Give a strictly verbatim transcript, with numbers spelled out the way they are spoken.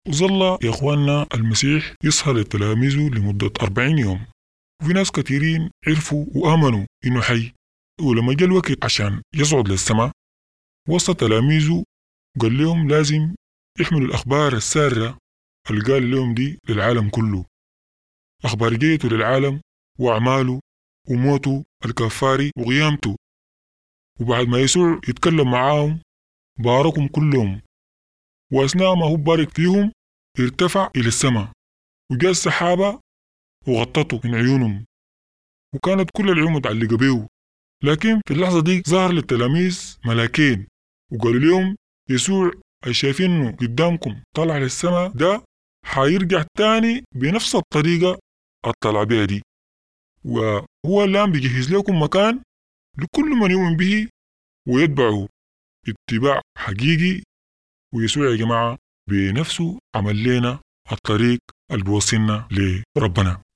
وظل يا إخواننا المسيح يظهر لتلاميذه لمدة أربعين يوم، وفي ناس كثيرين عرفوا وآمنوا إنه حي. ولما جاء الوقت عشان يصعد للسماء وسط تلاميذه قال لهم لازم يحملوا الأخبار السارة اللي قال لهم دي للعالم كله، أخبار جيته للعالم وأعماله وموته الكفاري وقيامته. وبعد ما يسوع يتكلم معاهم باركهم كلهم، وأثناء ما هو بارك فيهم ارتفع إلى السماء، وجاء السحابة وغطته من عيونهم، وكانت كل العيون متعلقة بيه. لكن في اللحظة دي ظهر للتلاميذ ملاكين وقالوا لهم يسوع شايفينه قدامكم طلع للسماء ده حيرجع تاني بنفس الطريقة الطلع بها دي، وهو الآن بيجهز لكم مكان لكل من يؤمن به ويتبعه اتباع حقيقي. ويسوع يا جماعة بنفسه عمل لنا الطريق اللي بيوصلنا لربنا.